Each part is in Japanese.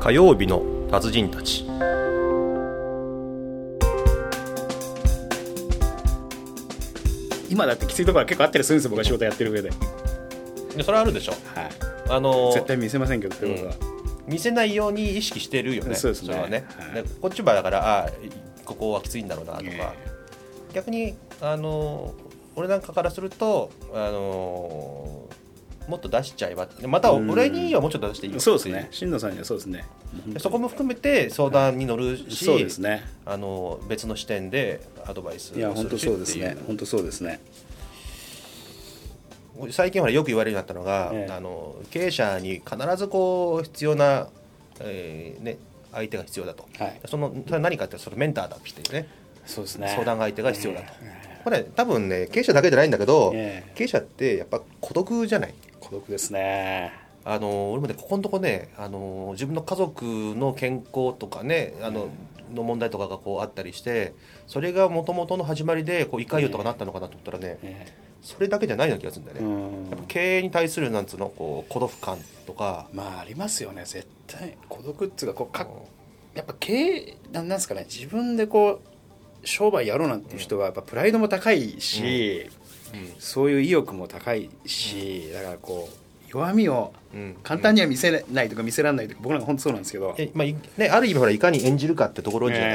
火曜日の達人たち。 今だってきついところは結構あったりするんですよ、僕が仕事やってる上で。 でそれはあるでしょ、 はい、絶対見せませんけど、そういうことは、 見せないように意識してるよね。 そうですね、 それはね、 はい、 でこっちはだからここはきついんだろうなとか、逆に俺なんかからするともっと出しちゃえば、また俺にはもうちょっと出していいよ。 そうですね、新野さんにはそうですね。 そこも含めて相談に乗るし、 そうですね、 別の視点でアドバイスをするしっていう。いや本当そうですね、本当そうですね。 最近ほらよく言われるようになったのが、経営者に必ずこう必要な、相手が必要だと、はい、それは何かってそのメンターだっていうね、 そうですね、 相談相手が必要だと、これ多分ね経営者だけじゃないんだけど、経営者ってやっぱ孤独じゃない。 孤独ですね。 俺もねここのとこね、自分の家族の健康とかねの問題とかがこうあったりして、それが元々の始まりでこう胃潰瘍とかなったのかなと思ったらね、それだけじゃないような気がするんだよね。やっぱ経営に対するなんつうのこう孤独感とか、 まあありますよね、絶対。孤独っていうかやっぱ経営なんですかね、自分でこう商売やろうなんていう人はやっぱプライドも高いし、そういう意欲も高いし、だからこう弱みを簡単には見せないとか見せられないとか、僕なんか本当そうなんですけど、 ある意味ほらいかに演じるかってところじゃない、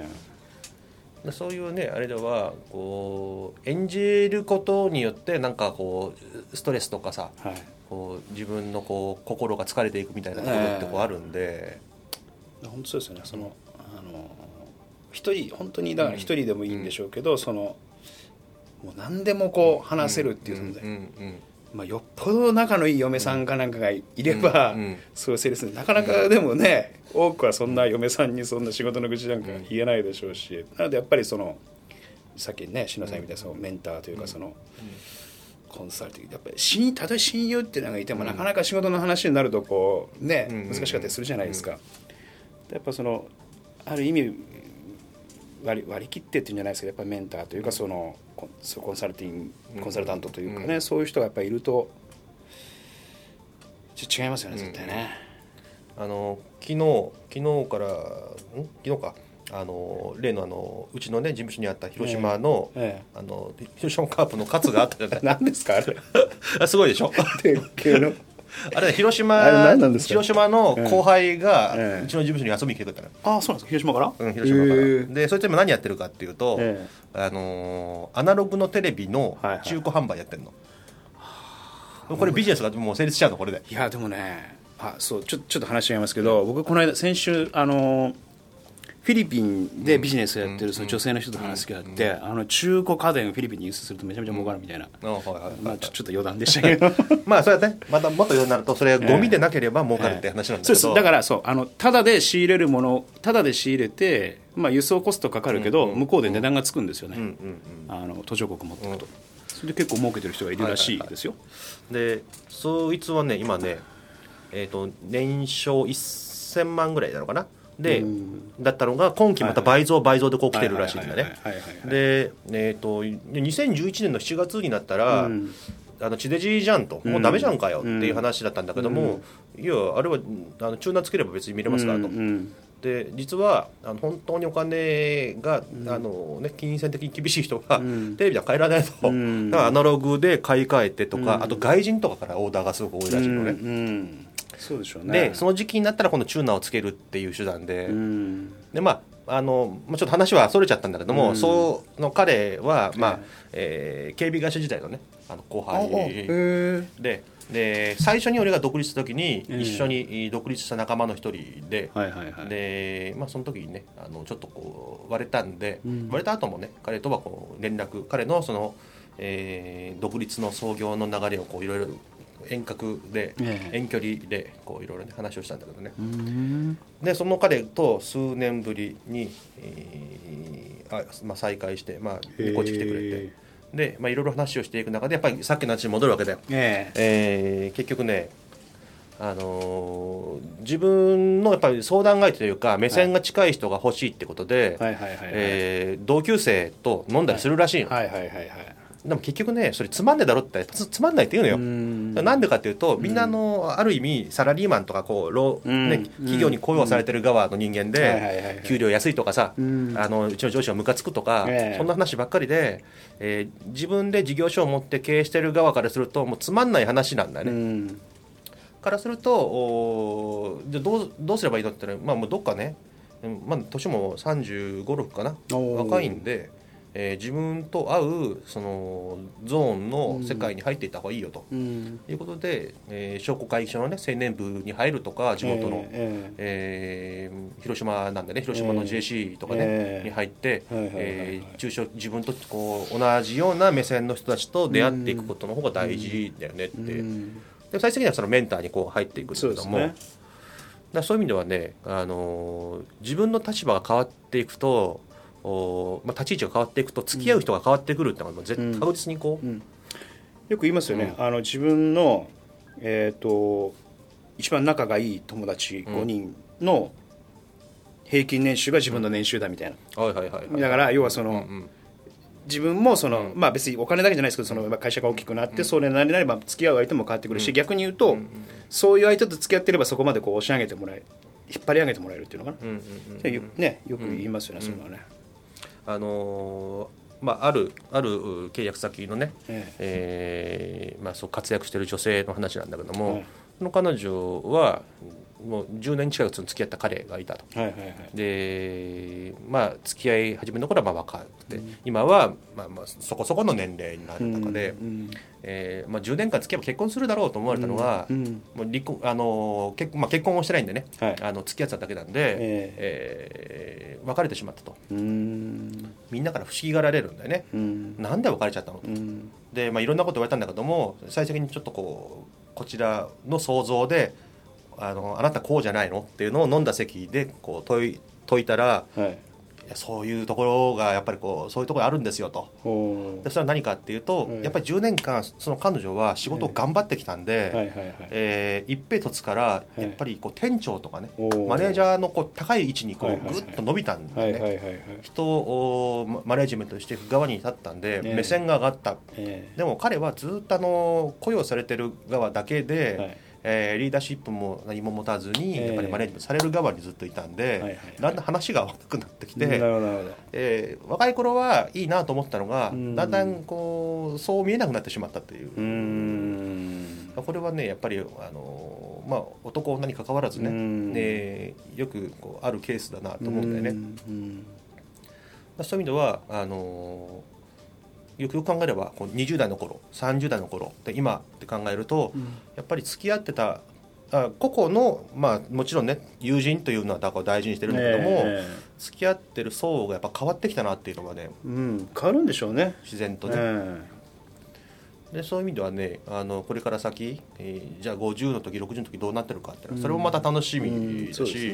そういうねあれではこう演じることによってなんかこうストレスとかさ、こう自分のこう心が疲れていくみたいなところってこうあるんで、 本当そうですよね。その一人本当にだから一人でもいいんでしょうけど、そのもう何でもこう話せるっていう存在、よっぽど仲のいい嫁さんかなんかがいれば、そういうセールスなかなかでもね、多くはそんな嫁さんにそんな仕事の愚痴なんか言えないでしょうし、なのでやっぱりそのさっきね篠さんみたいなそのメンターというかそのコンサルティング、やっぱりたとえ親友っていうのがいても、なかなか仕事の話になるとこうね、難しかったりするじゃないですか。やっぱそのある意味割り切ってっていうんじゃないですけど、やっぱりメンターというかそのコンサルタントというかね、そういう人がやっぱりいるとちょっと違いますよね、絶対ね。 昨日か例のうちのね事務所にあった広島の、広島カープの勝があったじゃない。 何ですかあれすごいでしょあれ広島の後輩がうちの事務所に遊びに来てくれたの。 ああ、そうなんですか。広島から、 広島からで、そいつ今何やってるかっていうと、アナログのテレビの中古販売やってるの、これビジネスがもう成立しちゃうのこれで。 いやでもね、そうちょっと話違いますけど、僕この間先週フィリピンでビジネスをやってるその女性の人と話す気があって、中古家電フィリピンに輸出するとめちゃめちゃ儲かるみたいな、ちょっと余談でしたけどそれはね、またもっと余談になるとそれゴミでなければ儲かるって話なんだけど、 そうです。だからただで仕入れるもの、ただで仕入れて、輸送コストかかるけど、向こうで値段がつくんですよね、途上国持っていくと、それで結構儲けてる人がいるらしいですよ。 でそいつはね今ね、年商1000万ぐらいなのかなで、だったのが今期また倍増でこう来てるらしいんだね。で、2011年の7月になったら、地デジじゃんと、もうダメじゃんかよっていう話だったんだけども、いやあれはチューナーつければ別に見れますからと。で実は本当にお金が、金銭的に厳しい人が、テレビでは買えられないと、だからアナログで買い替えてとか、あと外人とかからオーダーがすごく多いらしいのね。 そうでしょうね。 でその時期になったら今度チューナーをつけるっていう手段で、でちょっと話はそれちゃったんだけども、その彼は、警備会社時代のね後輩で、最初に俺が独立した時に一緒に独立した仲間の一人で、その時にねちょっとこう割れたんで、割れた後もね彼とはこう連絡、彼のその、独立の創業の流れをこういろいろ遠隔で、遠距離でこういろいろ話をしたんだけどね。でその彼と数年ぶりに、再会して、こっち来てくれて、でいろいろ話をしていく中でやっぱりさっきの話に戻るわけだよ。結局ね、自分のやっぱり相談相手というか目線が近い人が欲しいってことで、同級生と飲んだりするらしいの。 でも結局ねそれつまんねえだろってつまんないって言うのよ。なんでかっていうとみんなある意味サラリーマンとかこう、ね、企業に雇用されてる側の人間で給料安いとかさ、うちの上司はムカつくとか、そんな話ばっかりで、自分で事業所を持って経営してる側からするともうつまんない話なんだよね。からするとじゃどうすればいいのって言ったら、もうどっかね、年も35、6かな、若いんで。自分と合うそのゾーンの世界に入っていった方がいいよと、いうことで、商工会議所の、ね、青年部に入るとか地元の、広島なんでね広島の JC とかね、に入って、自分とこう同じような目線の人たちと出会っていくことの方が大事だよねって、で最終的にはそのメンターにこう入っていくんだけども、そういう意味ではね、自分の立場が変わっていくと立ち位置が変わっていくと付き合う人が変わってくるってのは確実にこう、 よく言いますよね、自分の、一番仲がいい友達5人の平均年収が自分の年収だみたいな、だから要はその、自分もその、別にお金だけじゃないですけどその会社が大きくなってそれなりになれば付き合う相手も変わってくるし、逆に言うと、そういう相手と付き合ってればそこまでこう押し上げてもらえ引っ張り上げてもらえるっていうのかな、ね、よく言いますよね、そういうのはね。 ある契約先のね、そう活躍している女性の話なんだけども、その彼女はもう10年近く付き合った彼がいたと、で付き合い始めの頃は若くて、今はそこそこの年齢になる中で、10年間付き合えば結婚するだろうと思われたのが、もう離婚結婚をしてないんでね、付き合ってただけなんで、別れてしまったと。みんなから不思議がられるんだよね、なんで別れちゃったのと、で、いろんなこと言われたんだけども、最終的にちょっとこちらの想像であなたこうじゃないのっていうのを飲んだ席でこう解いたら、そういうところがやっぱりそういうところあるんですよと。でそれは何かっていうと、やっぱり10年間その彼女は仕事を頑張ってきたんで、一平突からやっぱり店長とかね、マネージャーの高い位置にグッと伸びたんでね、人をマネージメントしていく側に立ったんで、目線が上がった。でも彼はずっと雇用されてる側だけで、リーダーシップも何も持たずにやっぱりマネージメントされる側にずっといたんで、だんだん話が合わなくなってきて、若い頃はいいなと思ったのが、だんだんそう見えなくなってしまったという。これはねやっぱり男女に関わらずね、よくあるケースだなと思うんだよね。そういう意味ではよくよく考えれば20代の頃30代の頃で今って考えると、やっぱり付き合ってた個々の、もちろんね友人というのは大事にしてるんだけども、付き合ってる層がやっぱ変わってきたなっていうのがね、 変わるんでしょうね、 自然とね。でそういう意味ではねこれから先、じゃあ50の時60の時どうなってるかってそれもまた楽しみだし、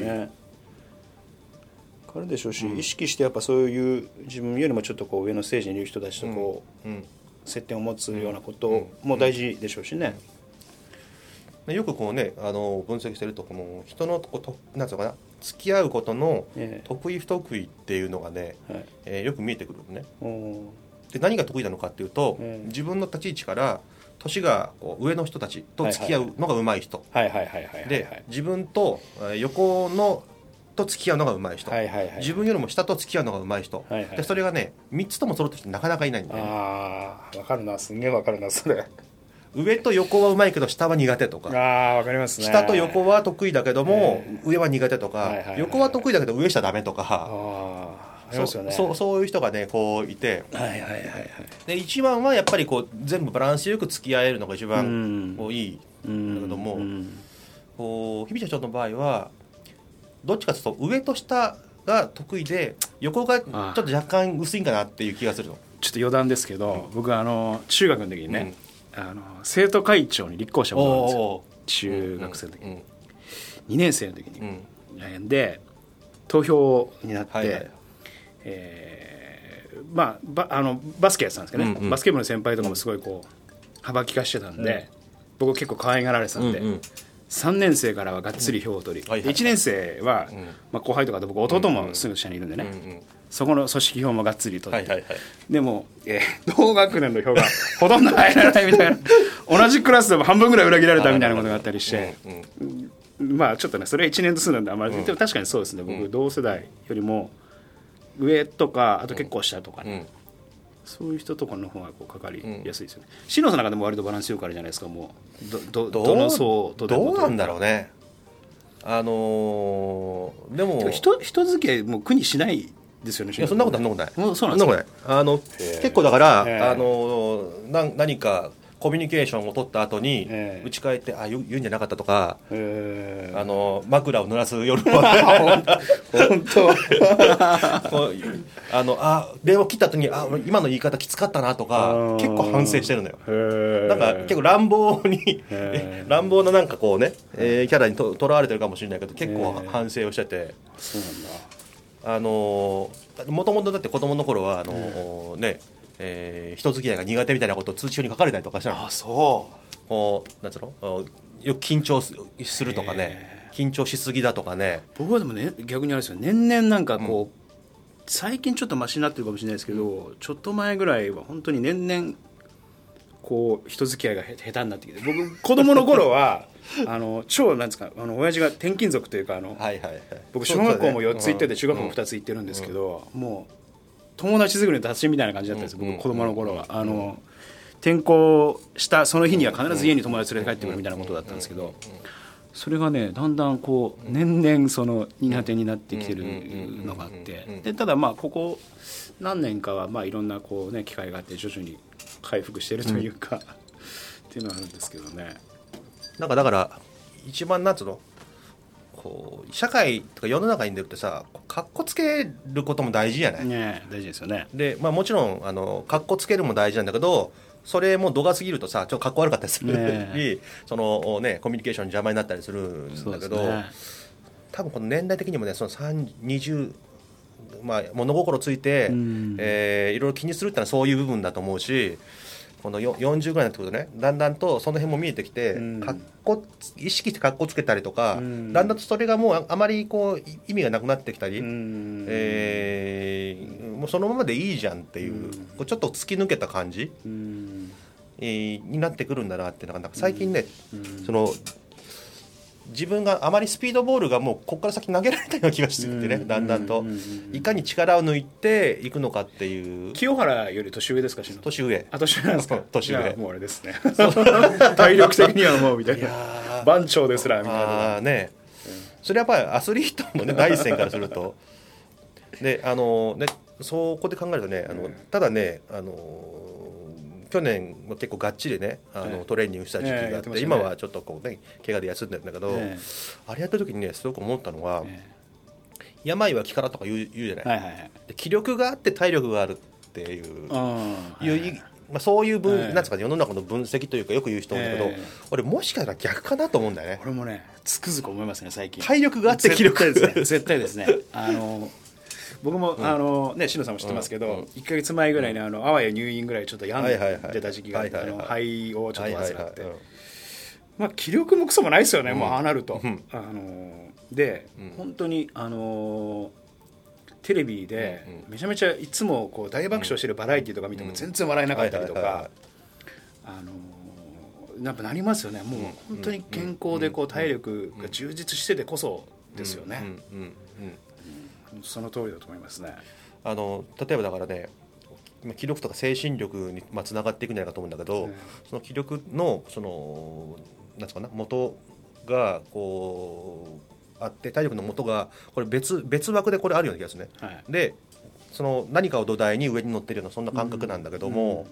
変わるでしょうし、意識してやっぱそういう自分よりもちょっと上のステージにいる人たちと接点を持つようなことも大事でしょうしね。 よく分析してると人のなんていうのかな、付き合うことの得意不得意っていうのがね、よく見えてくるのね。で何が得意なのかっていうと、自分の立ち位置から年が上の人たちと付き合うのが上手い人で、自分と横のと付き合うのが上手い人、自分よりも下と付き合うのが上手い人、でそれがね3つとも揃ってきてなかなかいないんだよね。 分かるな、すんげえ分かるなそれ。 上と横は上手いけど下は苦手とか、 分かりますね。 下と横は得意だけども、上は苦手とか、横は得意だけど上下ダメとか、そういう人がねいて、で一番はやっぱり全部バランスよく付き合えるのが一番いいんだけども、日比社長の場合はどっちかというと上と下が得意で横がちょっと若干薄いんかなっていう気がするの。 ちょっと余談ですけど、僕中学の時にね、生徒会長に立候補したことがあるんですよ。中学生の時に、2年生の時に、で投票になって、バスケやってたんですけどね、バスケ部の先輩とかもすごい幅利かしてたんで、僕結構可愛がられてたんで、3年生からはがっつり票を取り、1年生は、後輩とかと僕弟もすぐ下にいるんでね、 そこの組織票もがっつり取って、 はいはいはい、 でも、同学年の票がほとんど入らないみたいな同じクラスでも半分ぐらい裏切られたみたいなことがあったりして、まあちょっとねそれは1年ずつなんであんまり、でも確かにそうですね、僕同世代よりも上とかあと結構下とかね、そういう人とかの方がこうかかりやすいですよね。篠田さんなんかでも割とバランスよくあるじゃないですか。もうどの層とでもどうなんだろうね。でも人付き合いもう苦にしないですよね。 いやそんなことない。 そうなんですか。 結構だから何かコミュニケーションを取った後に打ち返って言うんじゃなかったとか、枕を濡らす夜は本当電話切った後に今の言い方きつかったなとか結構反省してるのよ。なんか結構乱暴ななんかこうね、キャラにとらわれてるかもしれないけど結構反省をしてて、 そうなんだ。 もともとだって子供の頃は人付き合いが苦手みたいなことを通知書に書かれたりとかしたの。そうなんつうの、よく緊張するとかね、緊張しすぎだとかね。 僕はでもね逆にあれですよ、年々なんかこう、最近ちょっとマシになってるかもしれないですけど、ちょっと前ぐらいは本当に年々こう人付き合いが下手になってきて、僕子供の頃は超なんですか、親父が転勤族というか僕小学校も4つ行ってて中学校も2つ行ってるんですけど、もう友達作りの達人みたいな感じだったんですよ、僕子供の頃は。転校したその日には必ず家に友達連れて帰ってくるみたいなことだったんですけど、それがねだんだんこう年々その苦手になってきてるのがあって、でただまあここ何年かはまあいろんなこうね機会があって徐々に回復してるというか、っていうのはあるんですけどね。 なんかだから一番なんつうのこう社会とか世の中に出るってさ、かっこつけることも大事じゃない。 ね、大事ですよね。 で、もちろんかっこつけるも大事なんだけど、それも度が過ぎるとさちょっとかっこ悪かったりするし、そのねコミュニケーション邪魔になったりするんだけど、多分この年代的にもねその20物心ついて、いろいろ気にするってのはそういう部分だと思うし、この40ぐらいになってくるとねだんだんとその辺も見えてきて、意識してかっこつけたりとか、だんだんとそれがもうあまりこう意味がなくなってきたり、もうそのままでいいじゃんっていう、こうちょっと突き抜けた感じ、になってくるんだなっていうのがなんか最近ね、その自分があまりスピードボールがもうここから先投げられないような気がしてきてね、だんだんといかに力を抜いていくのかっていう。 清原より年上ですか？ 年上。 年上なんですか？ 年上。 もうあれですね体力的にはもうみたいな番長ですらみたいなね。それやっぱりアスリートのね第一線からするとでそこで考えるとねただね去年も結構がっちりねトレーニングした時期があって、今はちょっとこうね怪我で休んでるんだけど、あれやった時にねすごく思ったのは、病は気からとか言うじゃない、で気力があって体力があるっていう、そういうなんですかね、世の中の分析というかよく言う人多いんだけど、俺もしかしたら逆かなと思うんだよね。 俺もねつくづく思いますね最近。 体力があって気力絶対ですね僕も篠さんも知ってますけど、1ヶ月前ぐらいにあわや入院ぐらいちょっと病んでた時期があって、肺をちょっと患って、気力もクソもないですよね、もうああなると。で本当にテレビでめちゃめちゃいつもこう大爆笑してるバラエティとか見ても全然笑えなかったりとか、やっぱなりますよね。もう本当に健康でこう体力が充実しててこそですよね。その通りだと思いますね。 例えばだからね気力とか精神力につながっていくんじゃないかと思うんだけど、その気力のそのなんつうかな元がこうあって体力の元がこれ別枠でこれあるような気がするね、でその何かを土台に上に乗ってるようなそんな感覚なんだけども、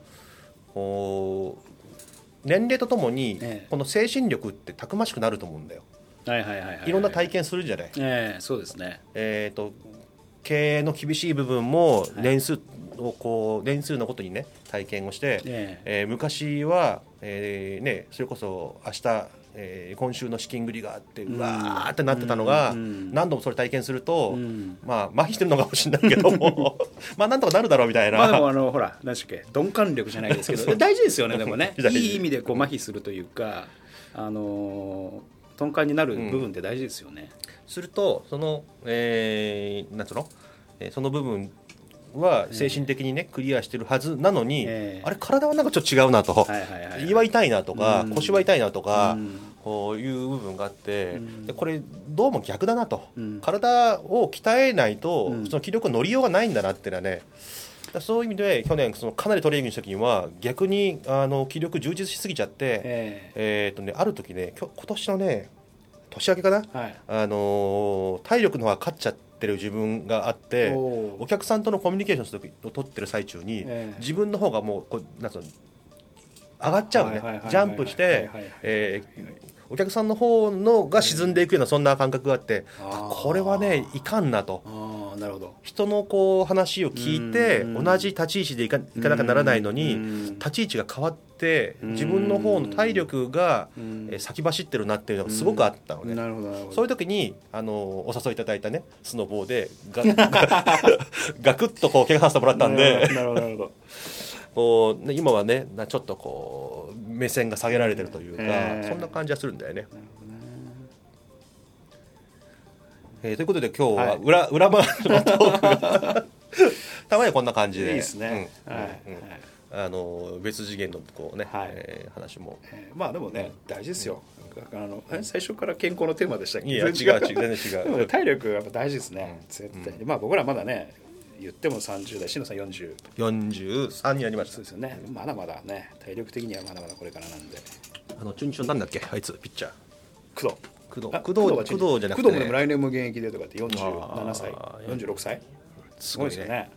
年齢とともにこの精神力ってたくましくなると思うんだよ。いろんな体験するじゃない。 そうですね。 経営の厳しい部分も年数のことにね体験をして、昔は、それこそ明日、今週の資金繰りがあってうわーってなってたのが、何度もそれ体験すると、麻痺してるのかもしれないけどもなんとかなるだろうみたいな。 でもほら何でしたっけ、鈍感力じゃないですけど大事ですよね。でもねいい意味でこう麻痺するというか鈍感になる部分って大事ですよね。 するとそのなんつうのその部分は精神的にねクリアしてるはずなのに、あれ体はなんかちょっと違うなと、胃は痛いなとか、腰は痛いなとか、こういう部分があって、でこれどうも逆だなと、体を鍛えないと、その気力の乗りようがないんだなっていうのはね、そういう意味で去年そのかなりトレーニングした時には逆に気力充実しすぎちゃって、ある時ね今年のね年明けかな、体力の方が勝っちゃってる自分があって、お客さんとのコミュニケーションを取ってる最中に、自分の方がもうこうなんつうの上がっちゃうね、ジャンプしてお客さんの方のが沈んでいくようなそんな感覚があって、これはねいかんなと。 なるほど。 人のこう話を聞いて同じ立ち位置でいかなきゃならないのに、立ち位置が変わって自分の方の体力が先走ってるなっていうのがすごくあったのね。そういう時にお誘いいただいたねスノボーでガクッとこう怪我させてもらったんで、 なるほどなるほど。 こう今はねちょっとこう目線が下げられてるというか、そんな感じはするんだよね。ということで今日は裏話のトークがたまにはこんな感じでいいですね。別次元のこうね、話もまあでもね大事ですよ。最初から健康のテーマでしたっけ？ いや違う全然違う。 でも体力やっぱ大事ですね、絶対に。まあ僕らまだね言っても30代、篠さん 43になりました。 そうですよね。まだまだね体力的にはまだまだこれからなんで。 中日のなんだっけあいつピッチャー工藤じゃなくて、 工藤も来年も現役でとかって47歳46歳すごいですよね。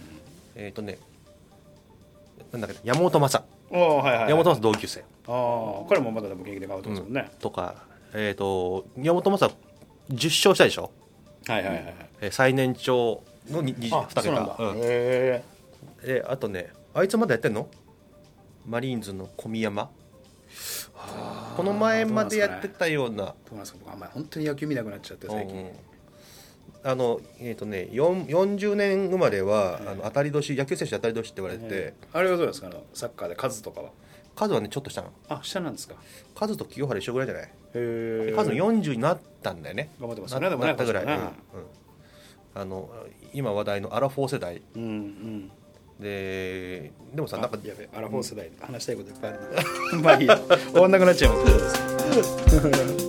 なんだっけ山本昌、山本昌同級生、 彼もまだでも現役で頑張ってますもんね。 とか山本昌10勝したでしょ。最年長の2桁。あとねあいつまだやってんの？マリーンズの小宮山、この前までやってたような。 どうなんですか？僕あんまり本当に野球見なくなっちゃって最近。 40年生まれは当たり年、野球選手当たり年って言われて、 あれはどうですか？サッカーでカズとかは。 カズはねちょっと下なの。 下なんですか？ カズと清原一緒ぐらいじゃない？カズも40になったんだよね。 頑張ってますね。でもなったぐらい。今話題のアラフォー世代でもさ、なんかやべアラフォー世代話したいこといっぱいあるな。まあいいや終わんなくなっちゃいます。